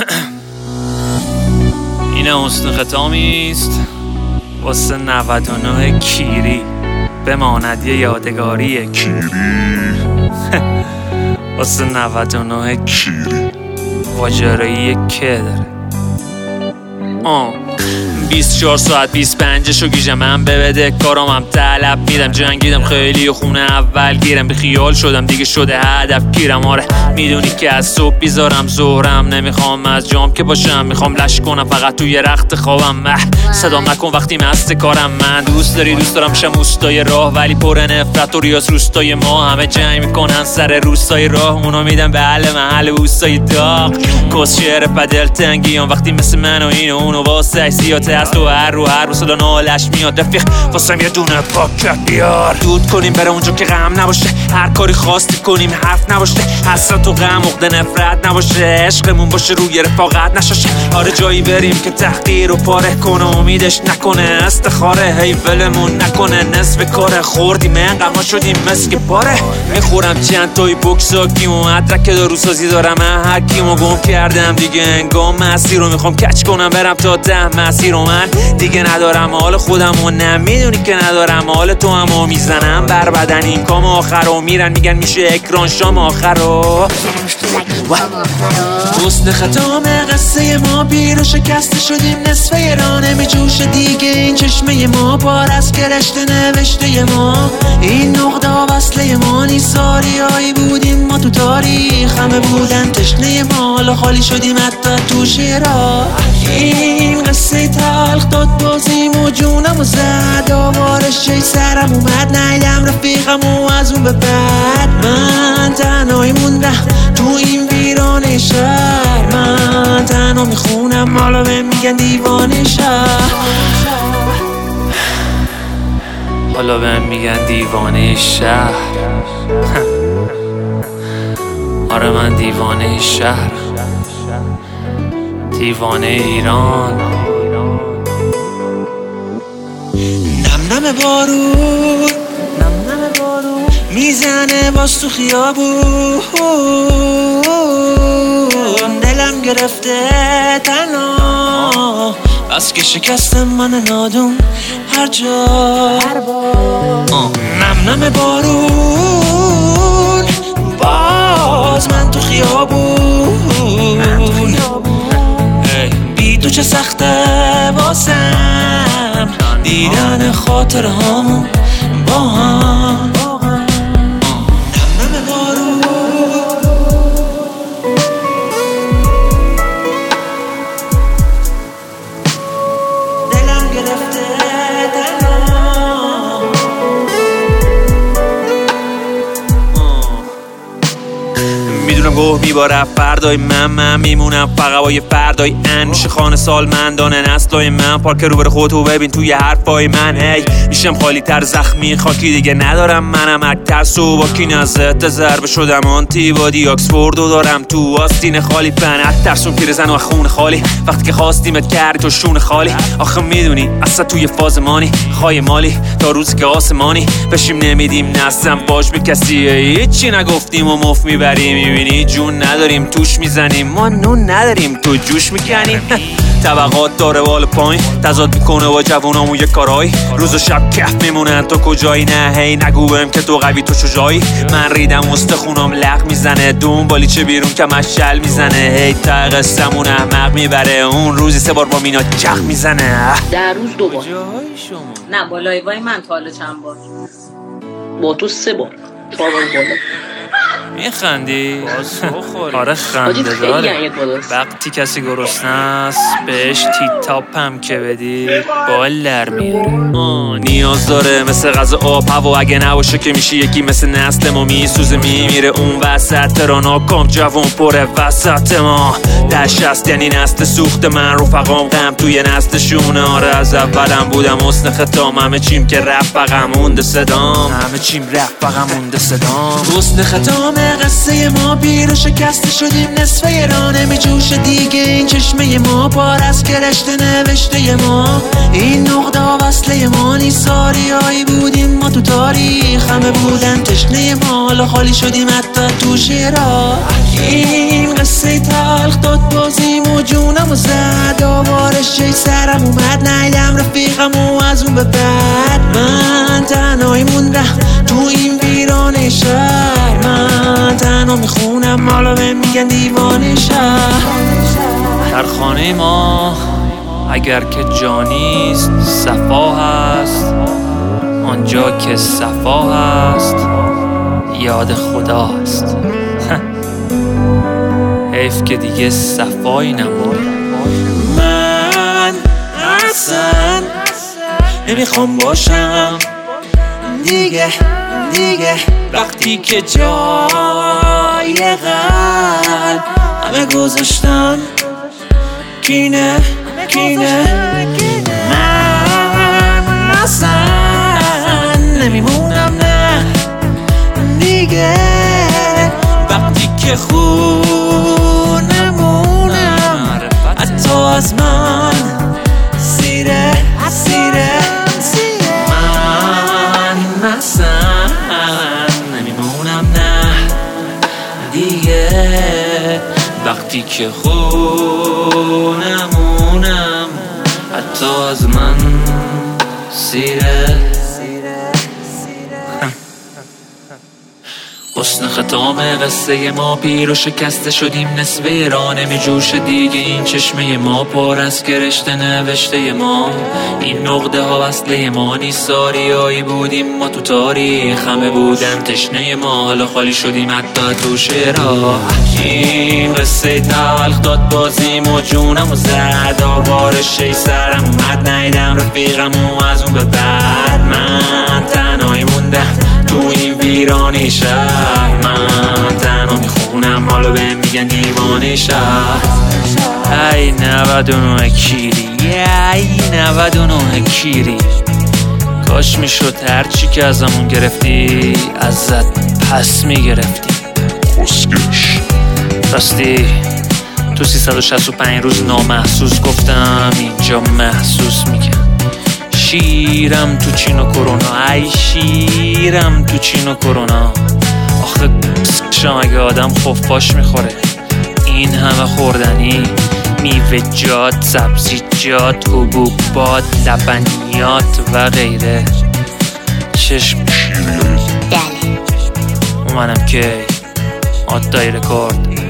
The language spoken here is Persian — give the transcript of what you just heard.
این حسن ختامیست واسه 99 کیری، بماند یه یادگاری کیری. واسه 99 کیری واجرایی که داره 24 ساعت 25 گیجم من ببده کارام هم طلب میدم. جنگیدم خیلی و خونه اول گیرم، به خیال شدم دیگه شده هدف گیرم. آره میدونی که از صبح بیزارم ظهرم، نمیخوام از جام که باشم، میخوام لش کنم فقط توی رخت خوابم. صدام نکن وقتی مست کارم. من دوست دارم شم اوستای راه، ولی پر نفرت و ریاض روستای ما. همه جنگ میکنن سر روستای راه، اونو میدم به حل محل اوستای داغ. کس شعر پدل تنگیان وقتی مثل من و این و اونو واسه حیثیات هست و هر رو صدا نالش میاد. رفیق واسم یه دونه پاکت بیار، دود کنیم بره اونجا که غم نباشه، هر کاری خواستی کنیم حرف نباشه، حسرت و غم عقده نفرت نباشه، عشقمون باشه روی رفاقت نشاشه. آره جایی بریم که تحقیر و پاره کنه، امیدش نکنه استخاره، هی ولمون نکنه نصف کاره. خوردیم انقدر شدیم مسک پاره، میخورم چند تای بوکساکیم و مدرک داروسازی دارم. من هر کیمو گم کردم دیگه انگام مسیر رو میخوام کچ کنم برم تا 10 مسیر رو. من دیگه ندارم حال خودم و نمیدونی که ندارم حال تو هم و میزنم بر بدن این کام آخر رو. میرن میگن میشه اکران شام آخر رو. حسن ختام قصه ما پیر و شکسته شدیم نصفه رانه میجوشه دیگه این چشمه ما پار از کرشته نوشته ما. این نقطه وصله ما نیساری هایی بودیم ما تو تاریخ، همه بودن تشنه ما حالا خالی شدیم حتی تو شیرا. این قصه تلخ داد بازیم و جونم و زد آوارش چه سرم اومد، نیدم رفیقم و از اون به بعد من تنهایی موندم تو این ویران شهر. من تنها میخونم حالا بهم میگن دیوانه شهر، حالا بهم میگن دیوانه شهر. آره من دیوانه شهر، دیوانه ایران. نم نم بارون میزنه باز تو خیابون، دلم گرفته تنها بس که شکستم من نادون هر جا. نم نم بارون باز من تو خیابون، بی تو چه سخته واسم دیدن خاطر هامون با هم. میدونم گوه میباره فردای من میمونم فقط با یه فردای انوش خانه سالمندانه نسلای من. پارک رو بر خودتو ببین توی حرفای من، هی میشم خالی تر زخمی خاکی دیگه ندارم. منم اکترس و با کی نزده ضربه شدم آنتی بادی آکسفوردو دارم تو آستین خالی. فنت ترسون پیرزن و خون خالی وقتی که خواستیمت کردی تو شون خالی. آخه میدونی اصلا توی فاز مانی خواهی مالی تا روزی که آسمانی بشیم نمیدیم نستم باش به کسی، هیچی نگفتیم و مف میبریم. میبینی جون نداریم توش میزنیم، ما نون نداریم تو جوش میکنیم. طبقات داره بالا پایین تضاد میکنه با جوونامون یه کارایی، روز و شب کف میمونن تو کجایی. نه هی نگو بهم که تو قوی تو شجایی، من ریدم استخونام لغ میزنه دنبالی چه بیرون که مشل میزنه. هی تا قصمون احمق میبره اون روزی 3 بار با مینا چخ میزنه. در روز 2 بار نه با لایوای من تا حالا چند بار با تو 3 بار 4 بار بالا. میخندی؟ آره خنده داره. وقتی کسی گرسنه است بهش تیتاپ هم که بدی بال در میاره. نیاز داره مثل غذا آب هوا، اگه نباشه که میشه یکی مثل نسل ما میسوزه میمیره اون وسط. ترانا کام جوان پره وسط ما دشت است یعنی نسل سوخت من. رفقام غم توی نسلشونه. آره از اولم بودم حسن ختام، همه چیم که رفت فقط مونده صدام، همه چیم رفت فقط مونده صدام. حسن ختام قصه ما پیر و شکسته شدیم نصفه رانه میجوشه دیگه این چشمه ما پار از کرشته نوشته ما. این نقطه وصل وصله ما نیست، ساریایی بودیم ما تو تاریخ، همه بودن تشنه ما، حالا خالی شدیم حتی تو شعرها. این قصه تلخ داد بازیم و جونم و زد، آوارش جای سرم اومد، نیدم رفیقم و از اون به بعد من تنهایی موندم تو این ویران شهر. من تنها میخونم حالا بهم میگن دیوانه شهر. در خانه ما اگر که جانیست صفا هست، آنجا که صفا هست یاد خداست. حیف که دیگه صفایی نمونه. من اصلا نمیخوام باشم دیگه وقتی که جای قلب همه گذاشتن کینه. من اصلا نمیمونم نه دیگه وقتی که خونمونم حتی از من سیره. من اصلا نمیمونم نه دیگه وقتی که خونمونم حتی از من سیره. حسن ختام قصه ما پیر و شکسته شدیم نصف ایران میجوشه دیگه این چشمه ما پر از کرشته نوشته ما. این نقطه ها وصله ما نیست، ساریایی بودیم ما تو تاریخ، همه بودن تشنه ما، حالا خالی شدیم حتی تو شعرها. این قصه تلخ داد بازیم و جونم و زد، آوارش ای سرم اومد، نیدم رفیقم و از اون به بعد من تنهایی موندم تو این ویران شهر. من تنها میخونم حالا بهم میگن دیوانه شهر. ای 99 کیری، ای 99 کیری، کاش میشد هرچی که ازمون گرفتی ازت پس میگرفتی. خسکش راستی تو 365 روز نامحسوس گفتم اینجا محسوس میگم. شیرم تو چین و کرونا، ای شیرم تو چین و کرونا. آخه شام اگه آدم خفاش میخوره این همه خوردنی، میوه‌جات، سبزیجات، حبوبات، لبنیات و غیره. چشم شیریه منم که آدای رکورد